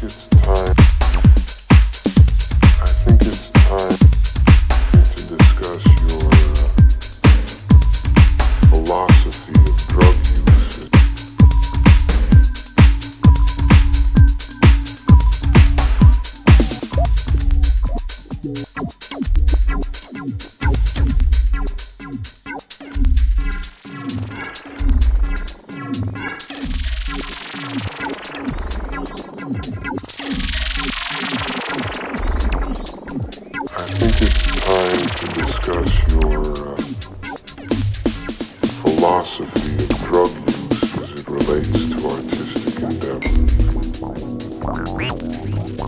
it's time. I think it's time to discuss your philosophy of drug use. I think it's time to discuss your philosophy of drug use as it relates to artistic endeavor.